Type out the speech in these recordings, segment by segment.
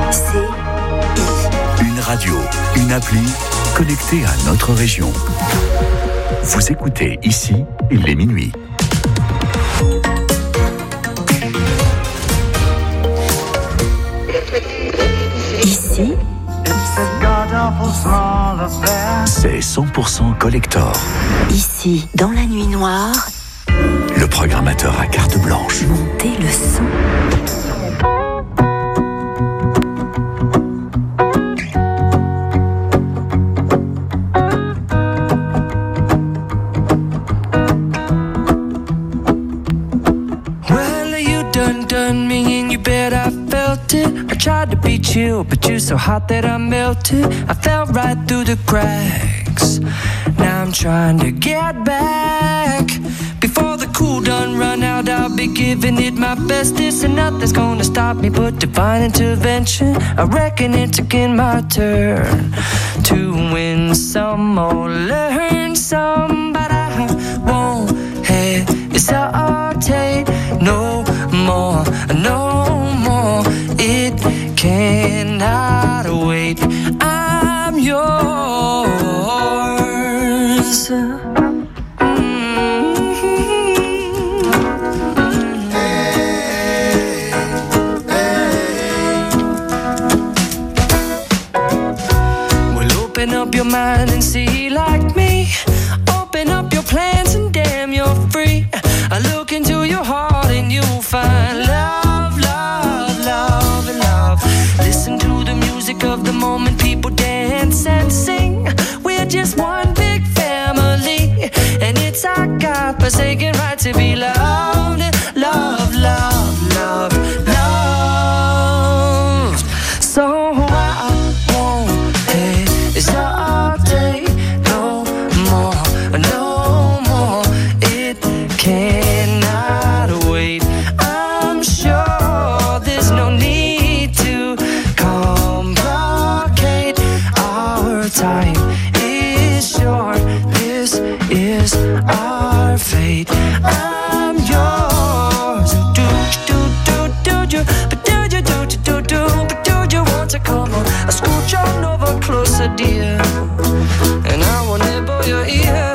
Une radio, une appli, connectée à notre région. Vous écoutez ici, il est minuit. Ici, c'est 100% collector. Ici, dans la nuit noire, le programmateur à carte blanche. Montez le son. Tried to be chill, but you're so hot that I melted. I fell right through the cracks. Now I'm trying to get back. Before the cool done run out, I'll be giving it my best. This and nothing's gonna stop me but divine intervention. I reckon it's again my turn to win some or learn some, but I won't hesitate no more, no more. It cannot wait. I'm yours. Well, open up your mind and see like me. Open up your plans and damn, you're free. I look into your heart and you'll find love, love, love, and love. Listen to the music of the moment, people dance and sing. We're just one big family, and it's our God-forsaken right to be loved. Love, love, love, love. So I won't hesitate no more, no more. It cannot wait. I'm sure there's no need to complicate. Our time is short. This is our fate. I'm yours. Do you, but do you, but do you want to come on? I scooch on over closer, dear, and I will nibble your ear.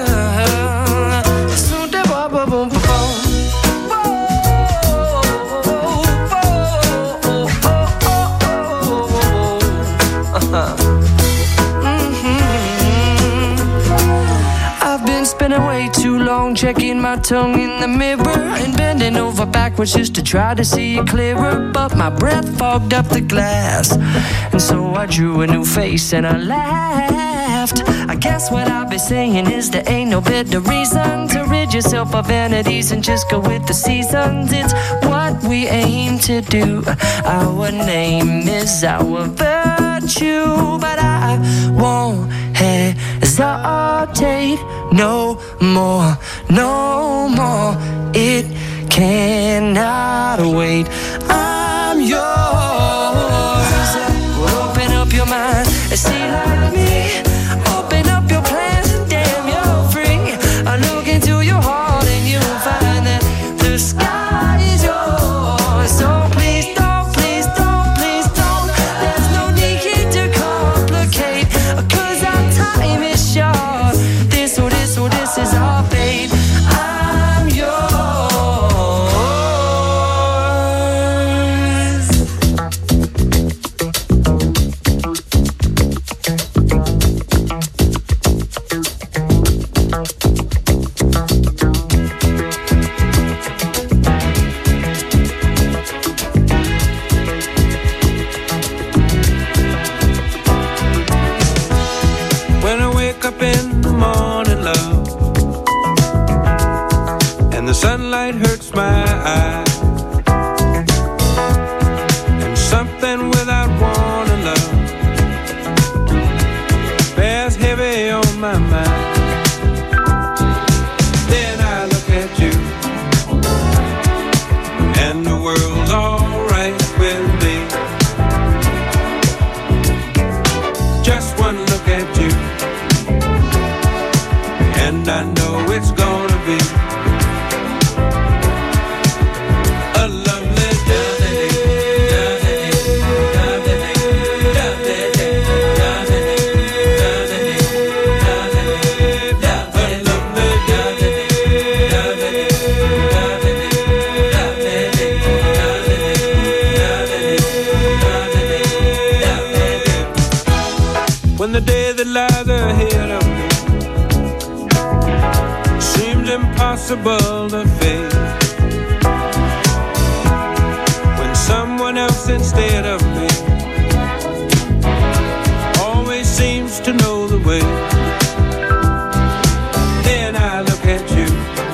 I've been spending way too long checking my tongue in the mirror and bending over backwards just to try to see it clearer, but my breath fogged up the glass, and so I drew a new face and I laughed. I guess what I've been saying is there ain't no better reason to rid yourself of vanities and just go with the seasons. It's what we aim to do. Our name is our virtue, but I won't hesitate no more, no more. It cannot wait. I'm yours. Open up your mind and see like me. Open up your plans and damn, you're free. I look into your heart and you'll find that the sky is yours. So please don't, please don't, please don't. There's no need to complicate, 'cause our time is short. This is our fate. I'm yours. the day that lies ahead of me seems impossible to face, when someone else instead of me always seems to know the way. Then I look at you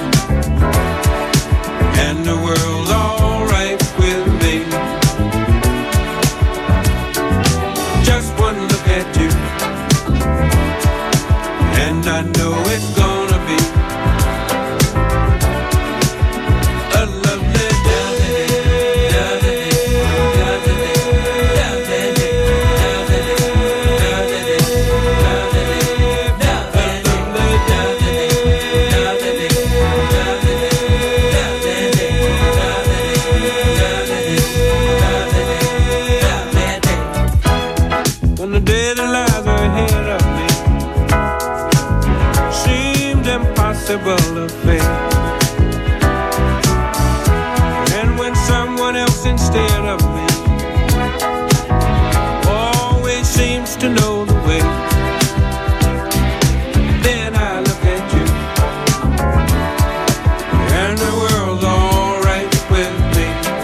and the world's all right with me. Just one look at you and I know it's gonna be a lovely day. When the day that lies ahead of me seems impossible to face, and when someone else instead of me always seems to know the way, then I look at you and the world's all right with me.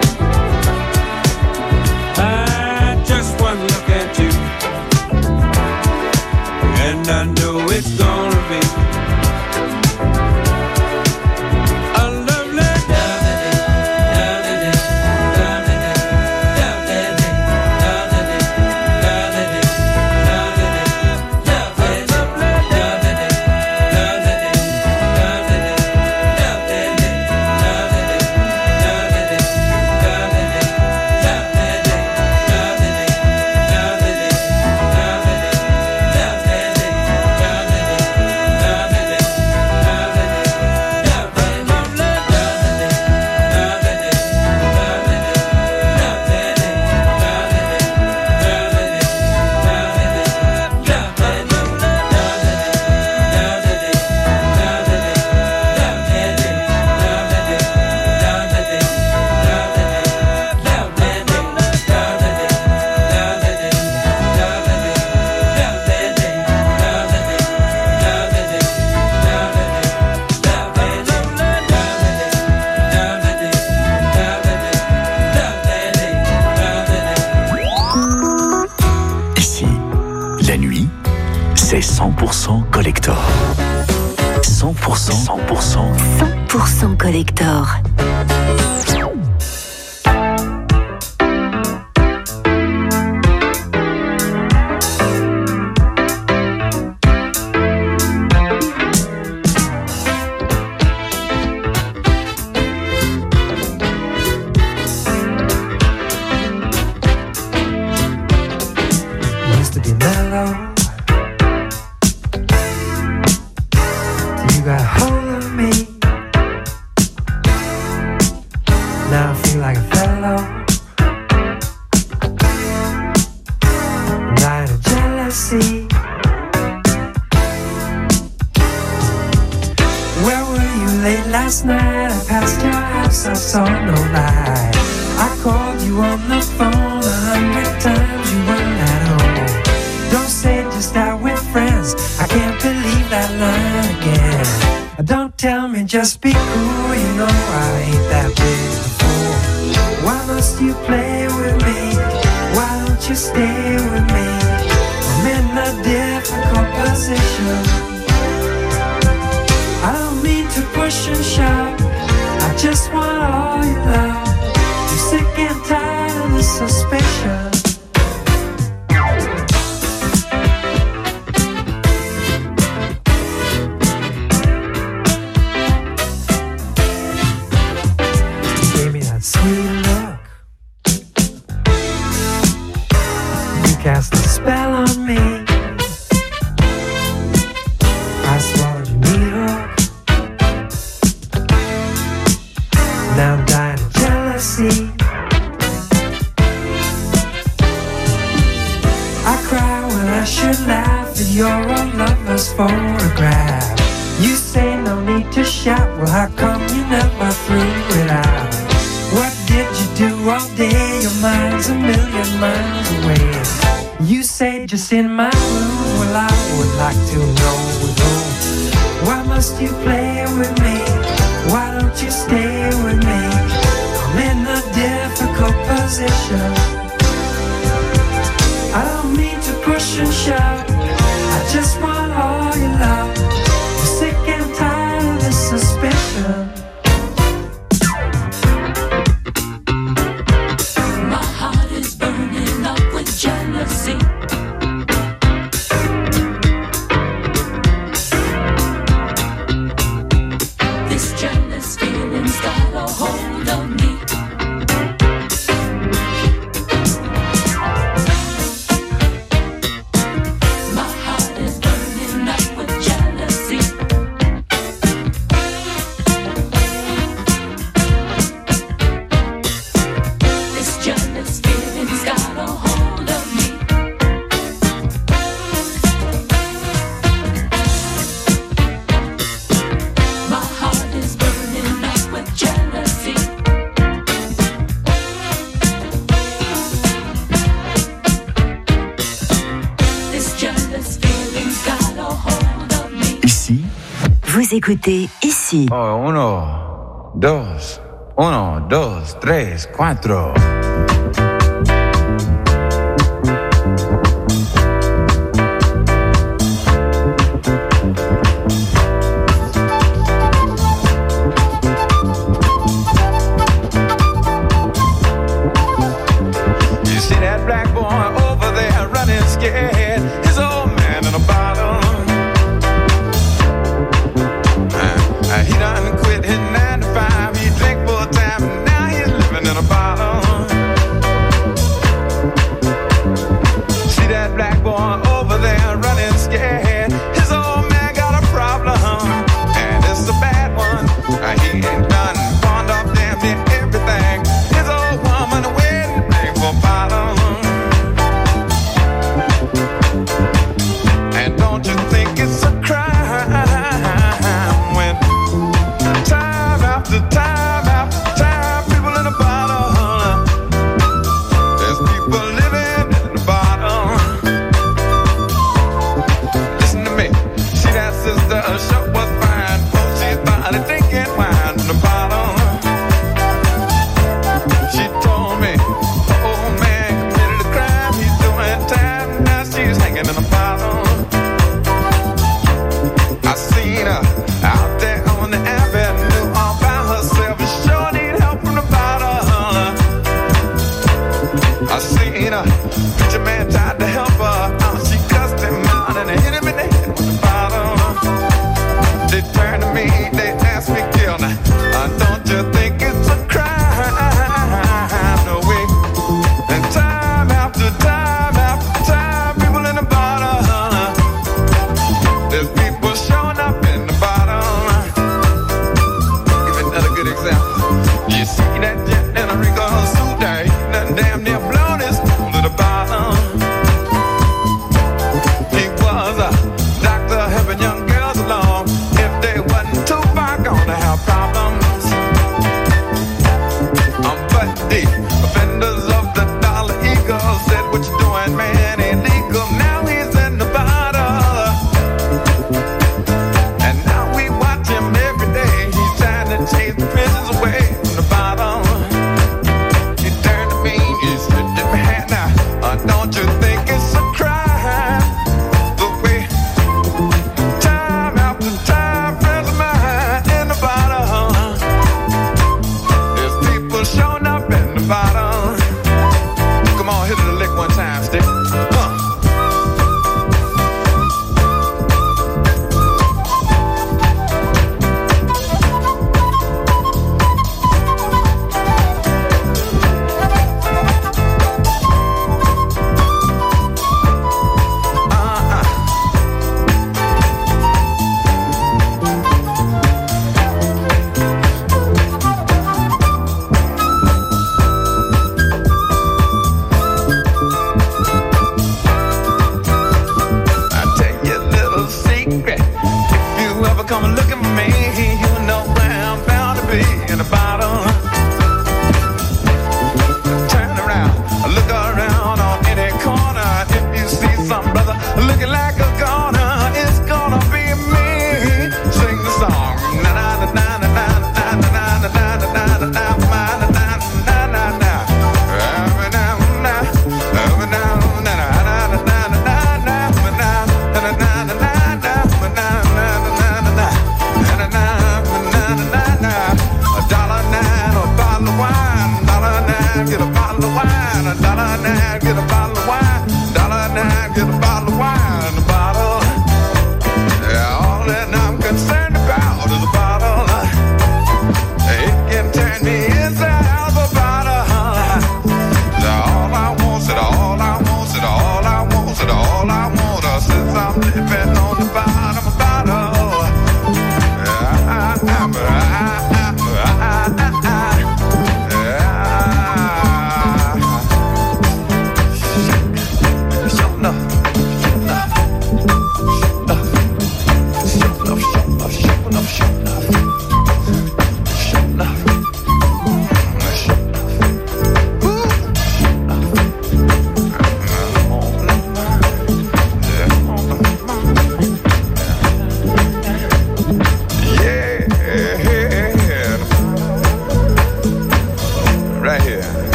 I just one look at you and I know it's gonna be a lovely C'est 100% collector. 100% collector. Last night I passed your house, I saw no light. I called you on the phone 100 times, you weren't at home. Don't say just out with friends, I can't believe that line again. Don't tell me just be cool, you know I ain't that big a fool. Why must you play with me? Why don't you stay with me? I'm in a difficult position. I don't mean to push and shove, I just want all your love. I'm sick and tired of this suspicion. You gave me that sweet look, you cast a spell on me. I swallowed your meat hook. Now I'm dying of jealousy. I cry when I should laugh at your old lover's photograph. You say no need to shout, well how come you never threw it out? What did you do all day? Your mind's a million miles away. You say just in my room, well I would like to know, why must you play with me? Why don't you stay with me? I'm in a difficult position. I don't mean to push and shove, I just want all your love. I'm sick and tired of this suspicion. My heart is burning up with jealousy. This jealous feeling's got a hold of me. My heart is burning up with jealousy. This jealous feeling's got a hold of me. My heart is burning up with jealousy. This jealous feeling's got a hold of me. Ici, Vous écoutez ici. Oh, 1, 2, 1, 2, 3, 4. You see that black boy over there running scared? His old man in a bottle. He done quit his 9 to 5. He drank full time and now he's living in a bottle. See that black boy over there running scared? His old man got a problem, and it's a bad one. He ain't done pawned off damn near everything. His old woman a wedding ring for a bottle. And don't you think it's a crime when time after time after time people in the bottle? There's people living in the bottle. Listen to me. See that sister, her show was fine. Oh, she started drinking wine in the bottle. She told me, oh man committed a crime. He's doing time. Now she's hanging in a bottle. I seen her out there on the avenue all by herself. She sure need help from the bottle. I seen her, preacher man tried to help her out. She cussed him out and hit him in the head with the bottle. They turned to me, they asked me, kill now. Don't you think it's a crime? No way. And time after time after time, people in the bottle. There's people showing up in the bottle. Give me another good example. You see that jet in a Rico suit there, he done damn near blown his cool to the bottom. He was a doctor helping young girls along. If they wasn't too far gonna have problems. But the offenders of the Dollar Eagle said, what you doing, man, illegal. Now he's in the bottle. And now we watch him every day. He's trying to chase the prisons away from the bottom. He turned to me, he said, "Let me hand now. Don't you think it's a crime? The way time after time, friends of mine in the bottom. There's people showing up in the bottom." Come on, hit it a lick one time, stick.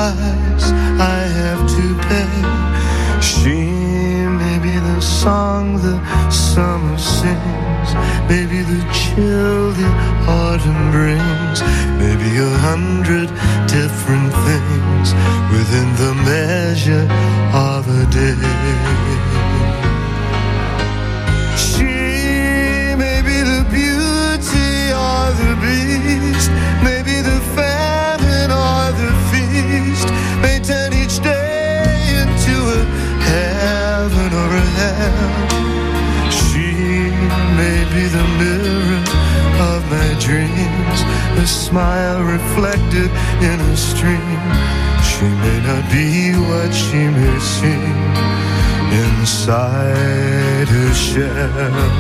price I have to pay. She may be the song the summer sings, maybe the chill the autumn brings, maybe 100 different things within the measure of a day. She may be the beauty or the beast, maybe the famine or the feast, may turn each day into a heaven or a hell. She may be the mirror of my dreams, a smile reflected in a stream. She may not be what she may seem inside her shell.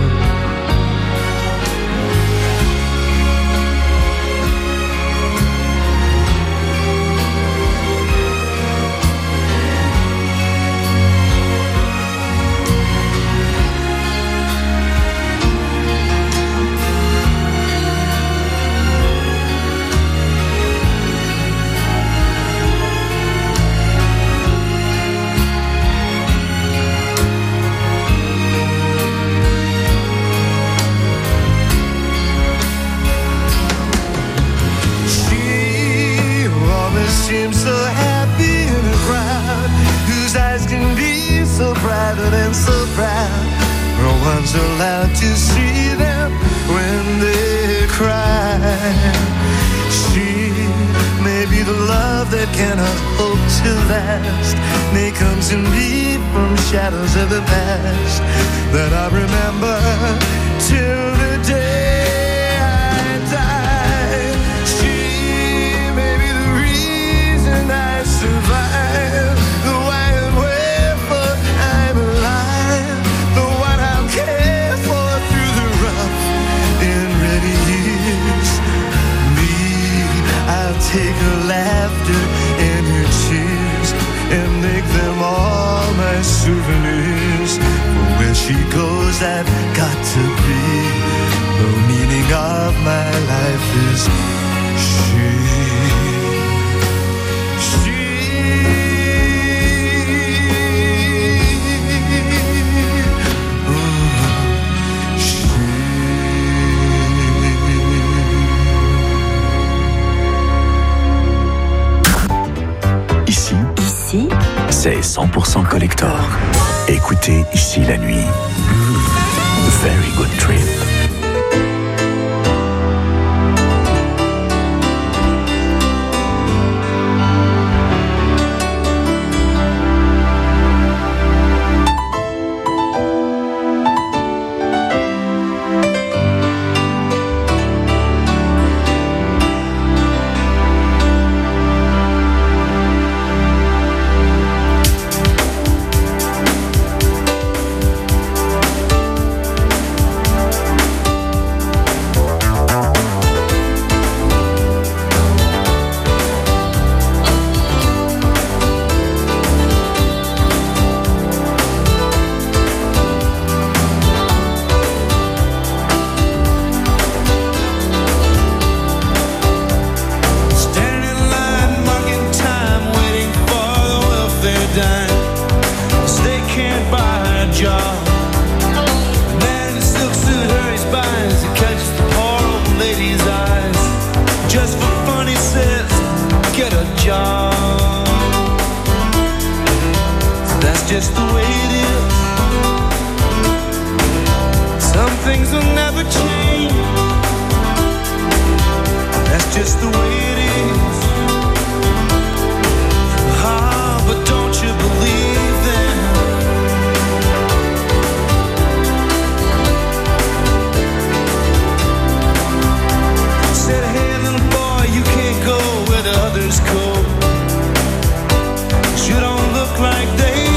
Seems so happy in a crowd whose eyes can be so private and so proud. No one's allowed to see them when they cry. She may be the love that cannot hope to last, may come to me from shadows of the past that I remember till the day I die. She may be the reason I survive, the why and wherefore I'm alive, the one I'll care for through the rough and ready years. Me, I'll take her laughter and her tears and make them all my souvenirs. For where she goes, I've got to be. The meaning of my life is she. Ici, c'est 100% collector. Écoutez ici la nuit. Very good trip.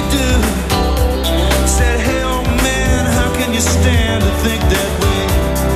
Stand to think that way.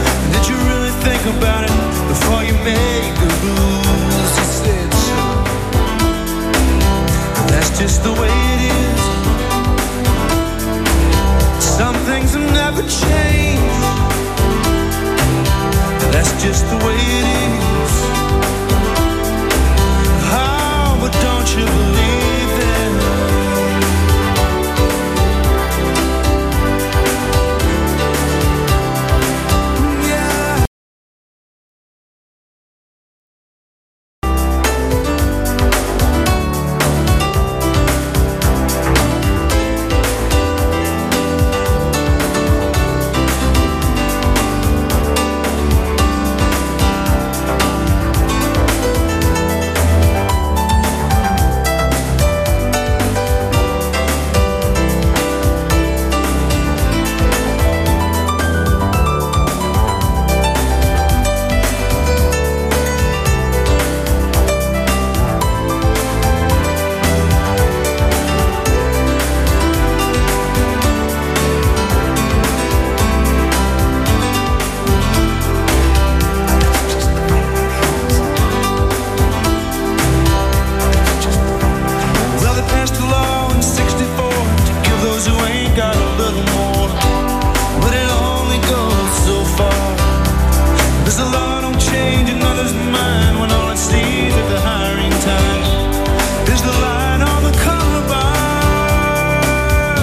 change another's mind when all it sees at the hiring time is the line on the color bar.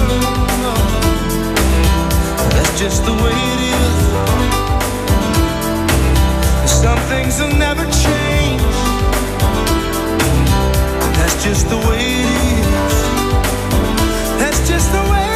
That's just the way it is. Some things will never change. That's just the way it is. That's just the way it is.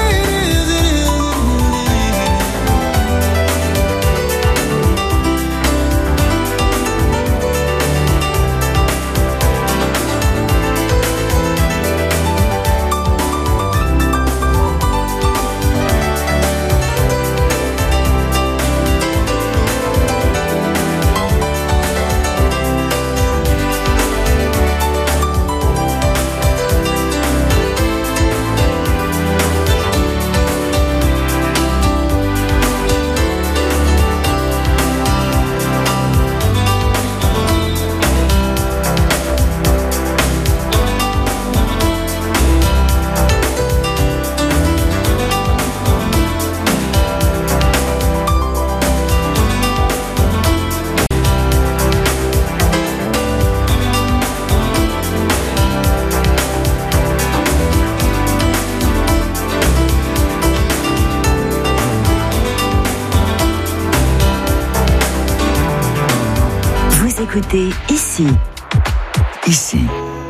Écoutez ici. Ici.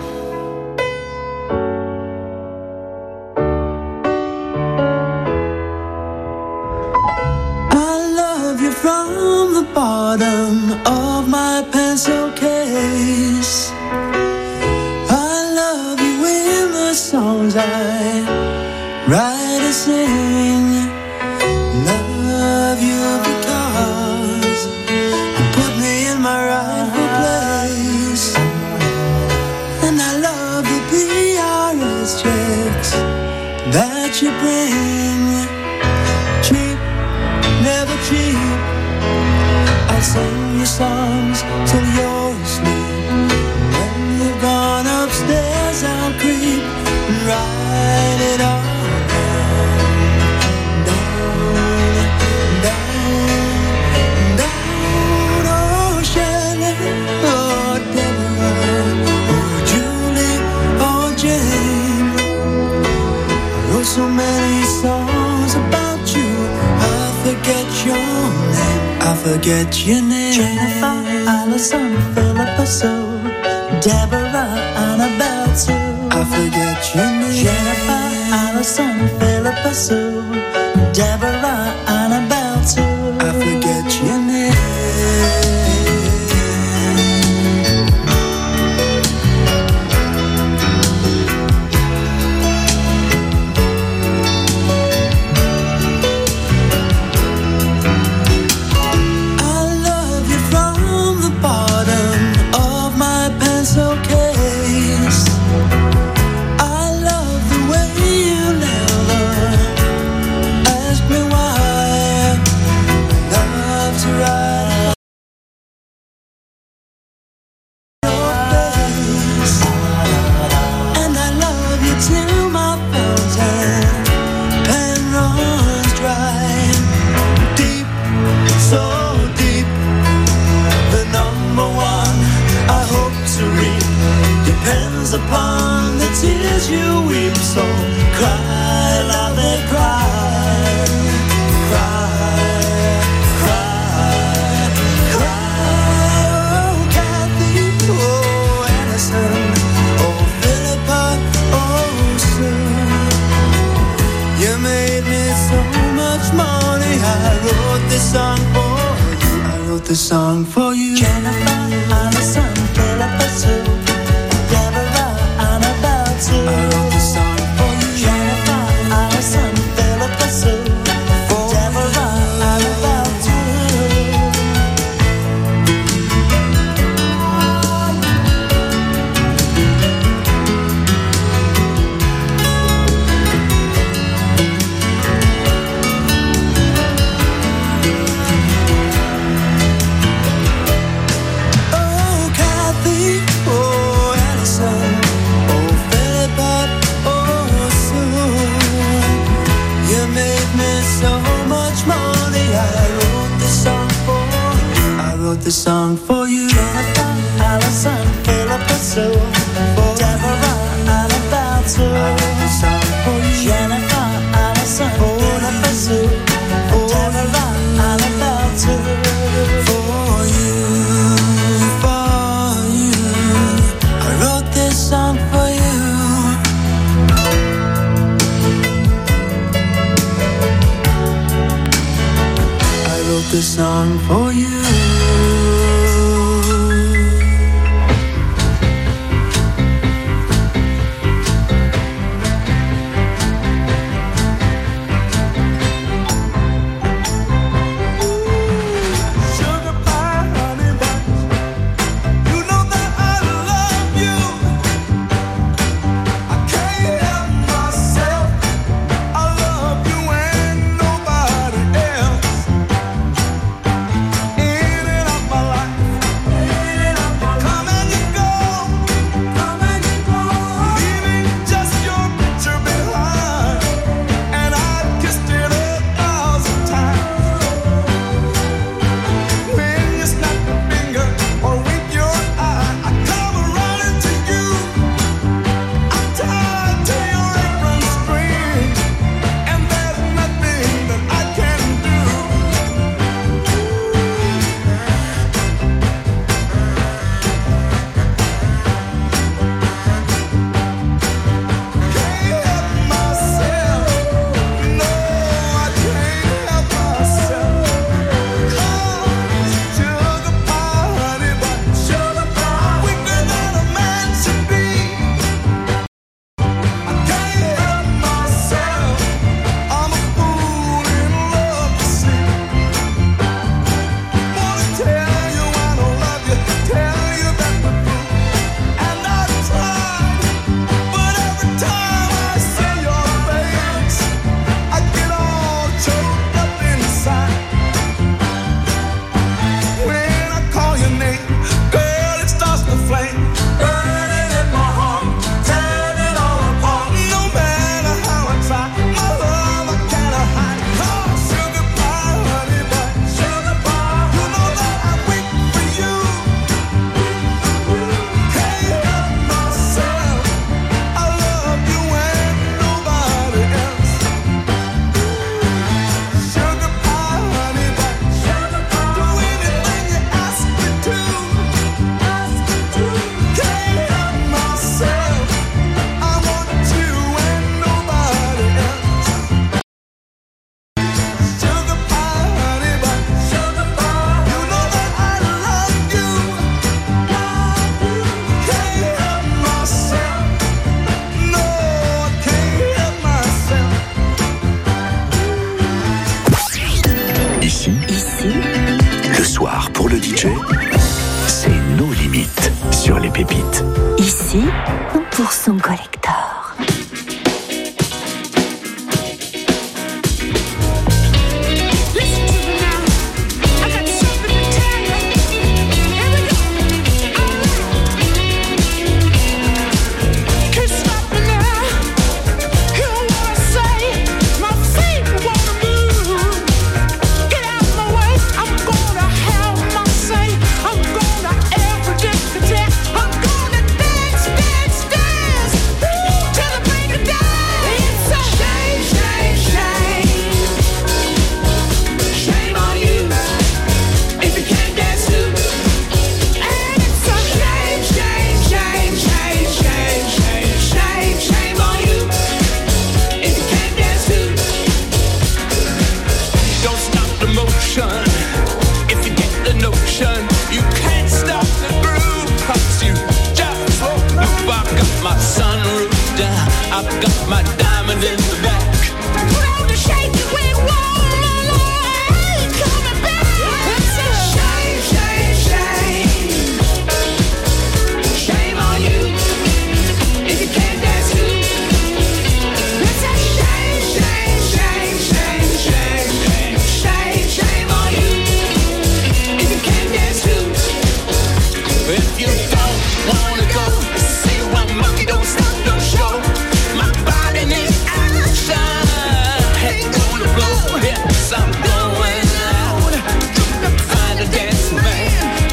I love you from the bottom of my pencil case. I love you in the songs I write and sing. Love you because you put me in my rightful place. And I love the PRS checks that you bring. Cheap, never cheap. I'll sing your songs till you're asleep. When you've gone upstairs, I'll creep and write it all down, oh Shelley, oh Deborah, oh Julie, oh Jane. I wrote so many songs about you, I forget your name, I forget your name. Jennifer, Allison, Philippa Sue, Deborah, Annabelle Sue. I forget your name. Jennifer, Allison, Philippa Sue, Deborah, Annabelle Sue. I forget your name. I love you from the bottom of my pencil case. I love the way you never ask me why. Love to write your face. And I love you till my fountain pen runs dry. Deep, so deep, the number one I hope to read depends upon the tears you weep. So cry, love it, cry, cry, cry, cry. Oh Kathy, oh Allison, oh Philippa, oh Sue. You made me so much money. I wrote this song for you. I wrote this song for you. Jennifer, Allison, Philippa Sue, Deborah, Annabelle Sue. I wrote this song for you. Jennifer, Allison, Philippa Sue, Deborah, Annabelle Sue. Oh, this song for you. Jennifer, Allison, Philippa Sue, Deborah, Annabelle too. I wrote this song for you. Jennifer, Allison, Philippa Sue, Deborah, Annabelle too. For you, I wrote this song for you. This song for you. Ici, pour son collector. I'm going out to find a dancing man.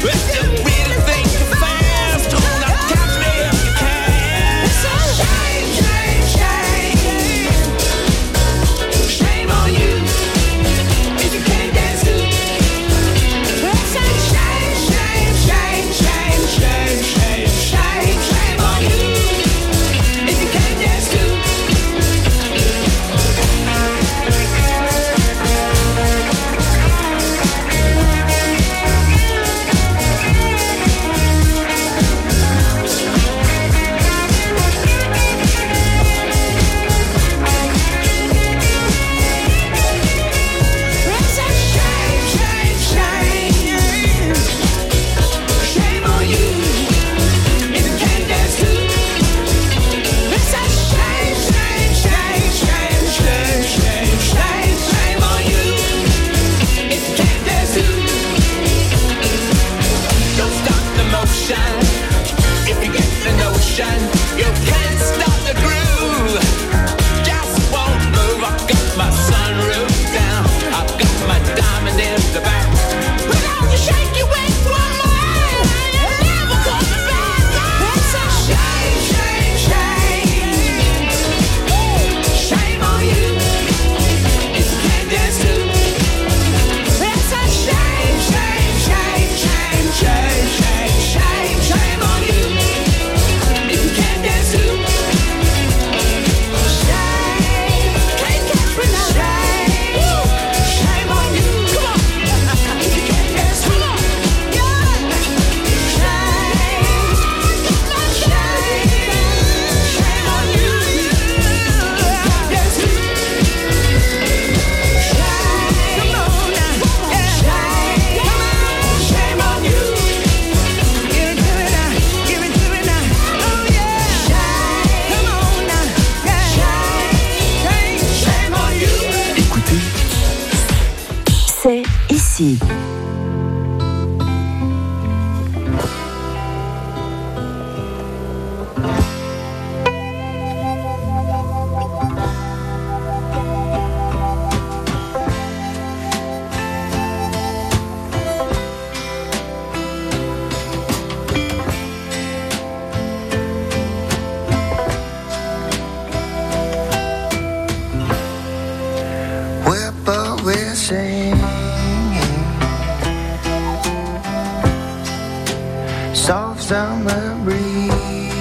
soft summer breeze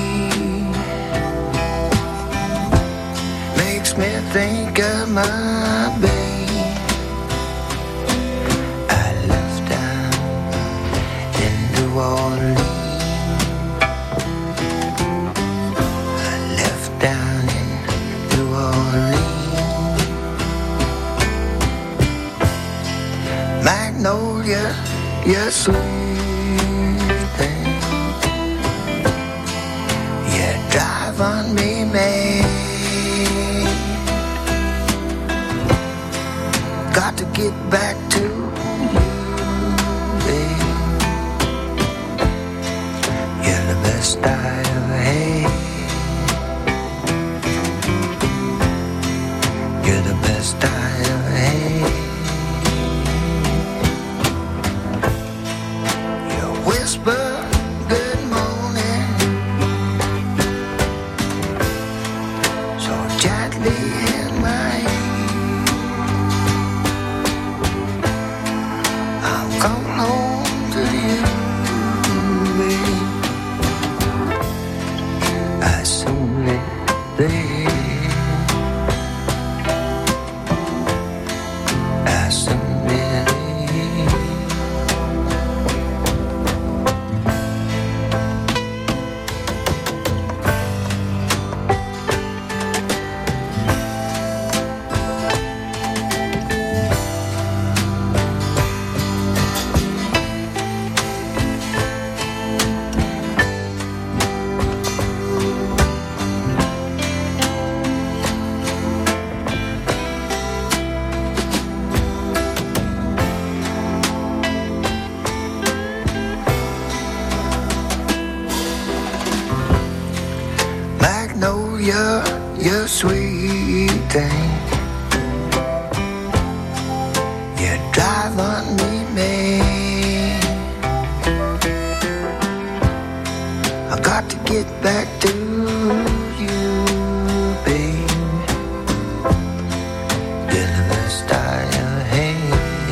makes me think of my babe. I left down in New Orleans. I left down in New Orleans. Magnolia, you're sweet thing. You drive on me, man. Got to get back to you, babe. You're the best I ever had. You're the best I ever had. You whisper good morning so gently in my ear. I'll come home to you, babe. I soon live there. I soon live there. Magnolia, you're sweet thing. You drive on me, man. I got to get back to you, babe. You're the best I ever had.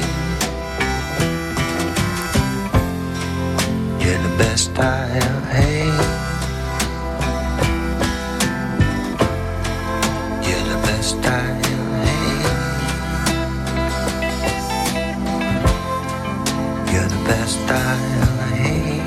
You're the best I ever had. You're the best I ever had. You're the best I ever had.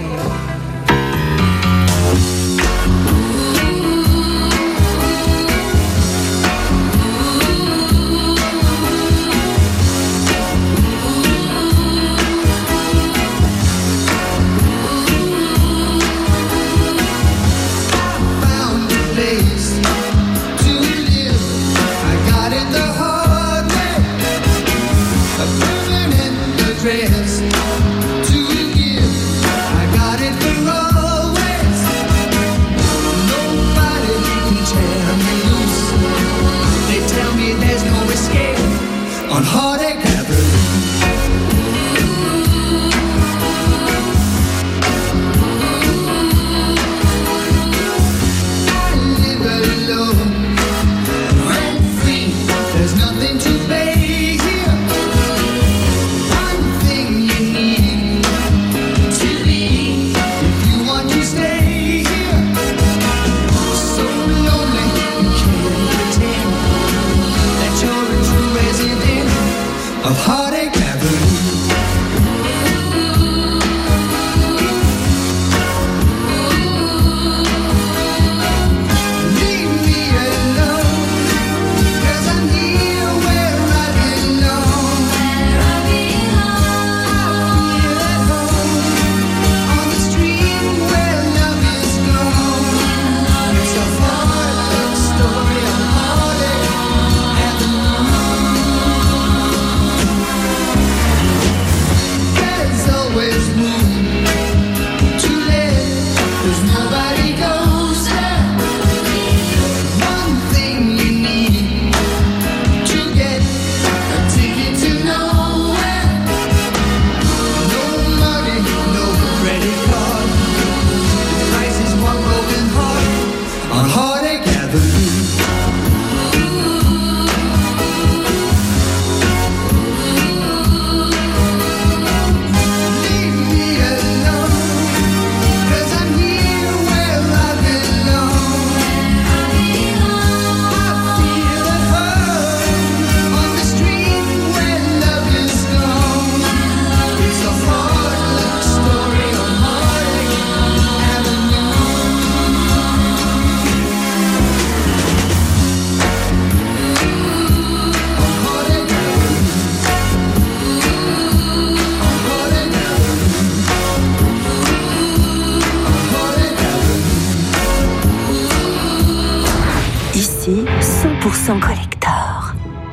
100% collector.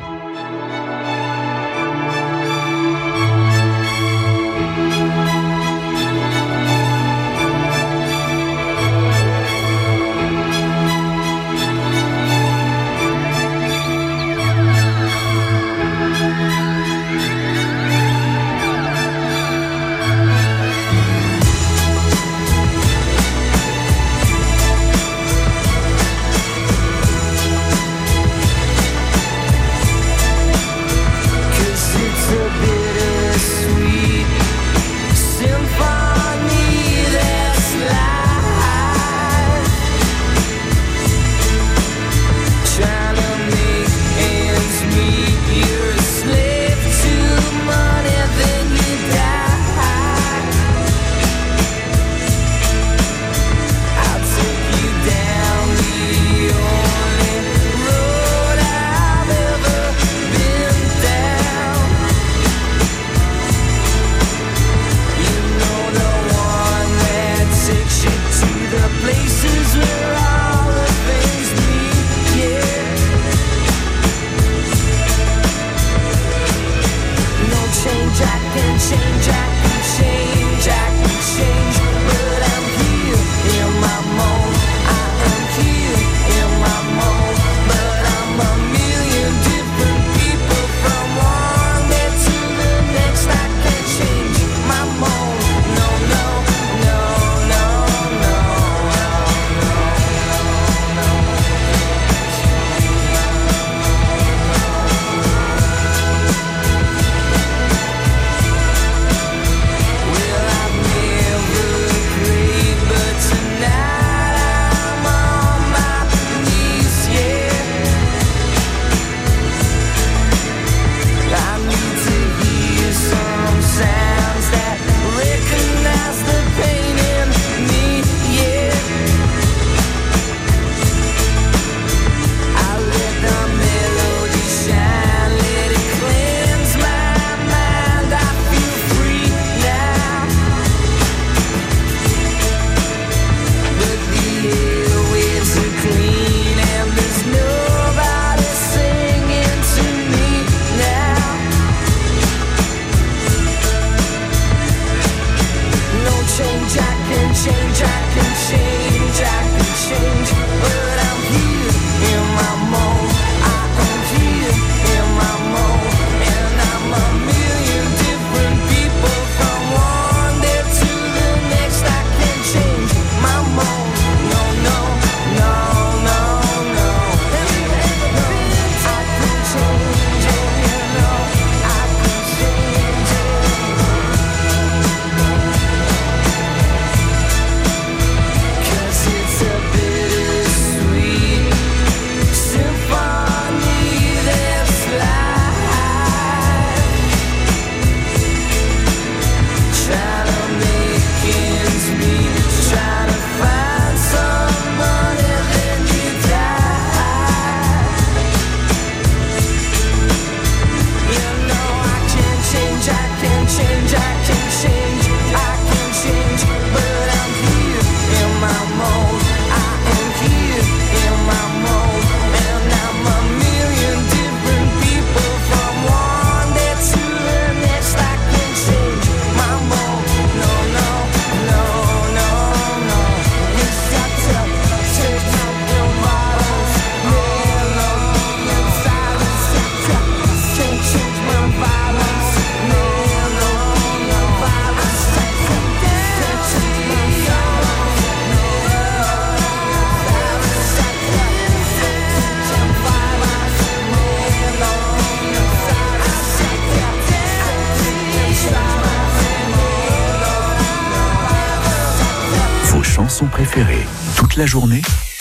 Chansons préférées toute la journée,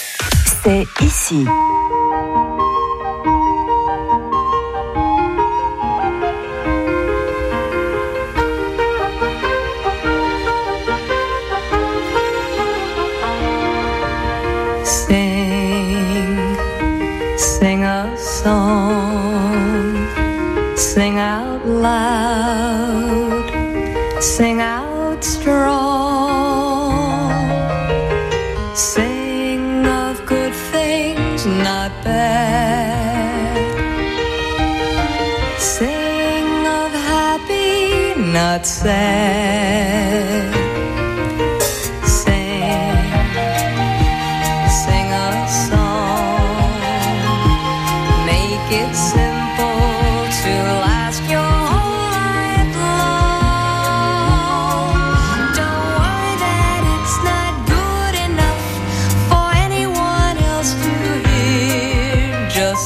c'est ici. Sing a song, sing out loud, sing out strong, sing of good things, not bad. not sad. Sing a song, make it simple to last your whole life long. Don't worry that it's not good enough for anyone else to hear. Just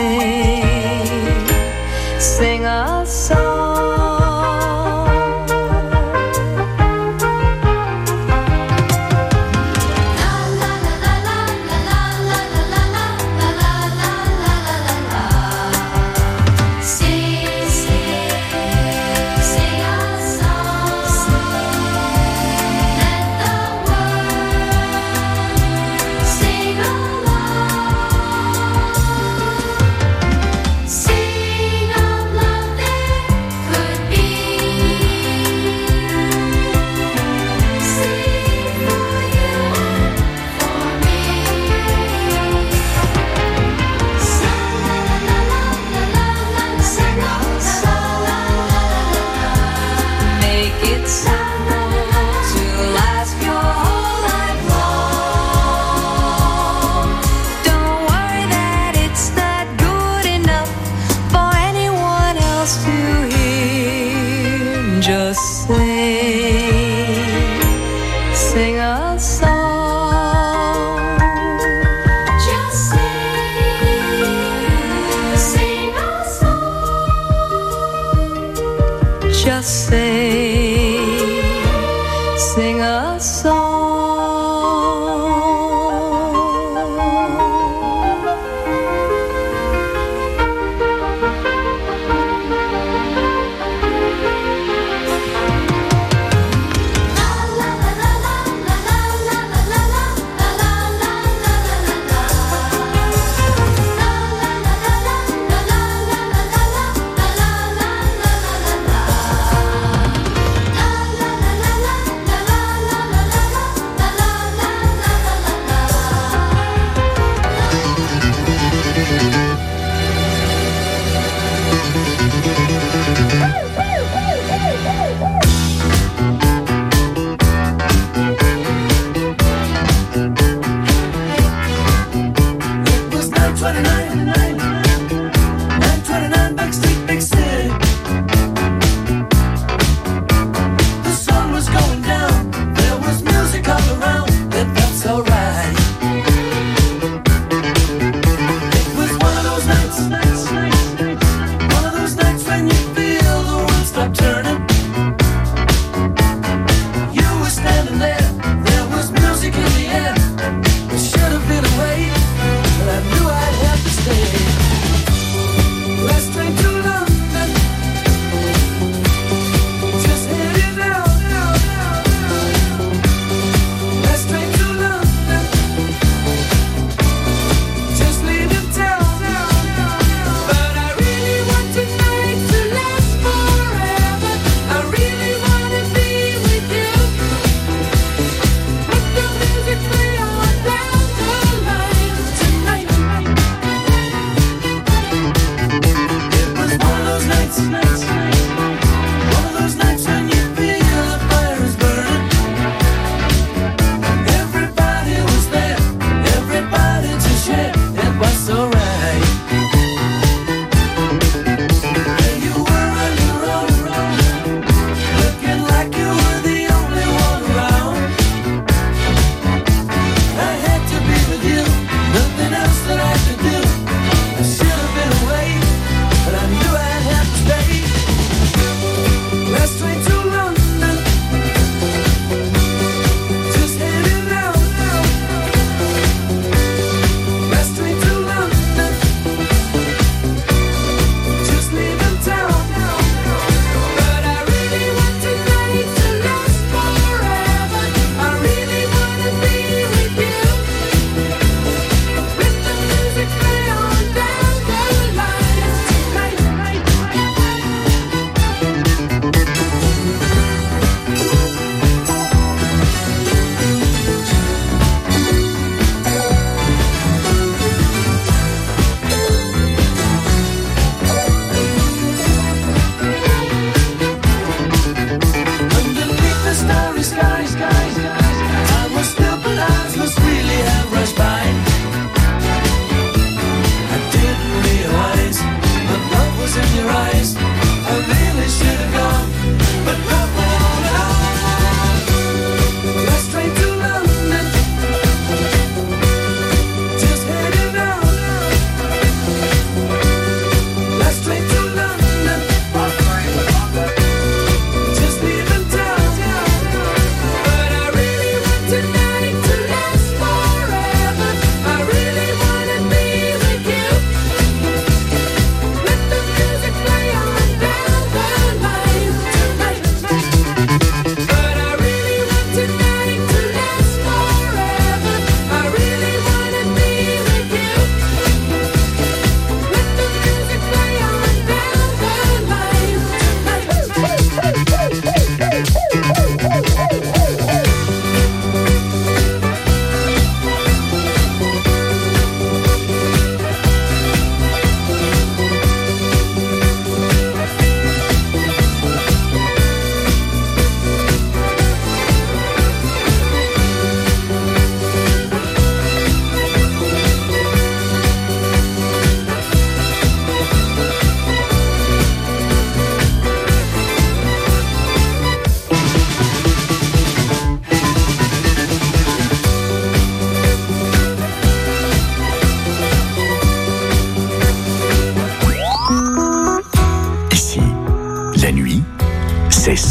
sing a song. Just sing a song. Just sing a song. Just sing a song. Free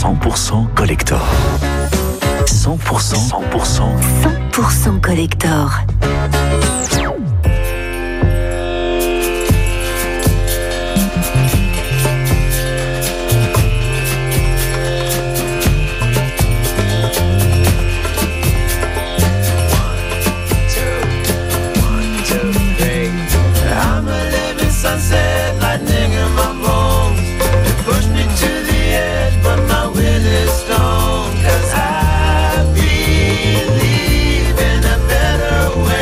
100% collector. 100% collector. Sunset, lightning in my bones. It pushed me to the edge, but my will is stone. 'Cause I believe in a better way.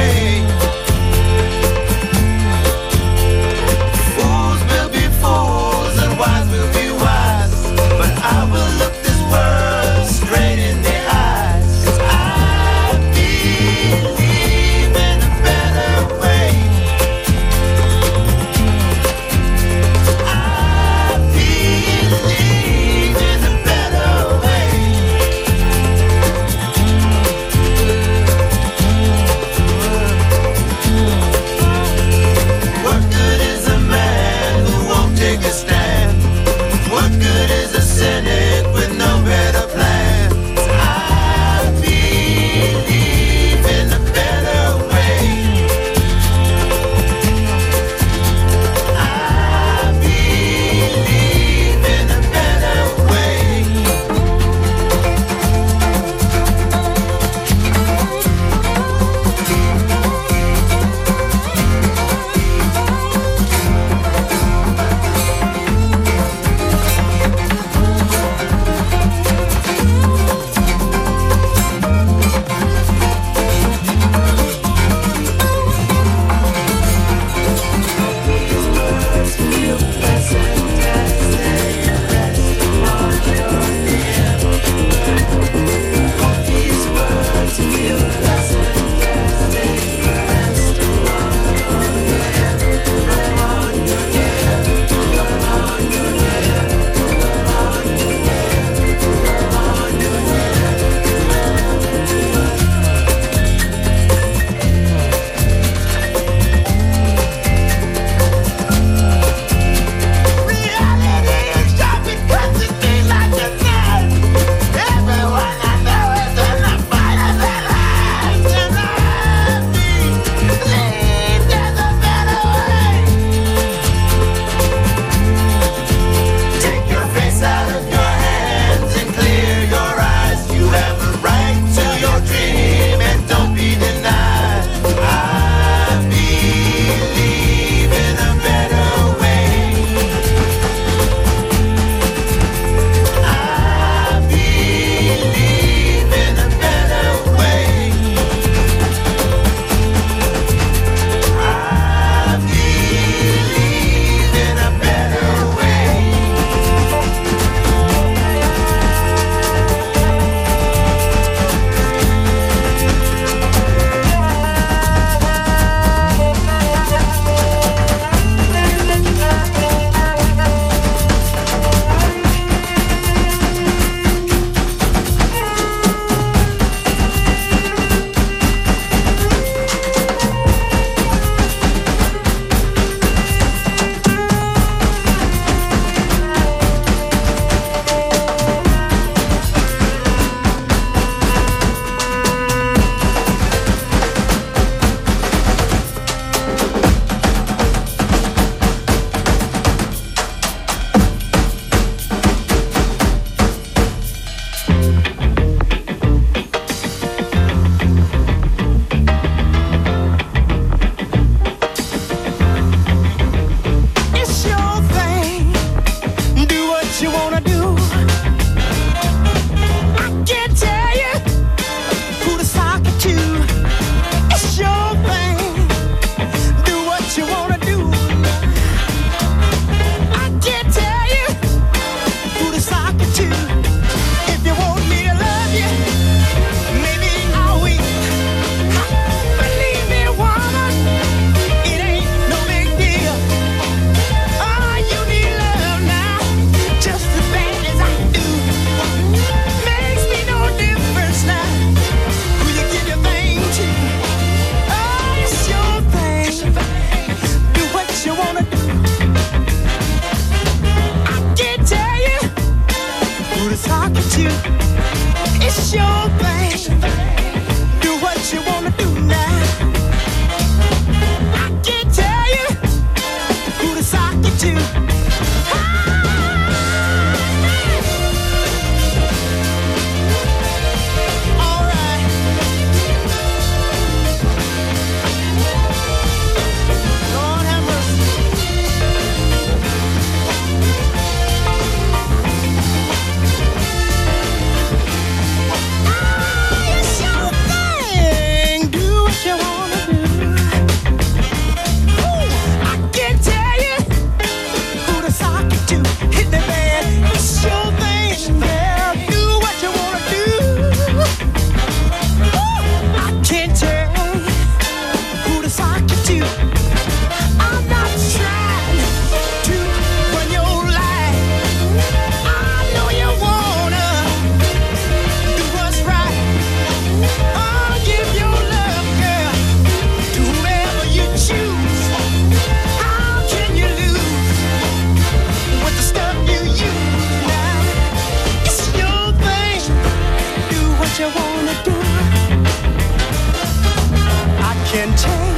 can take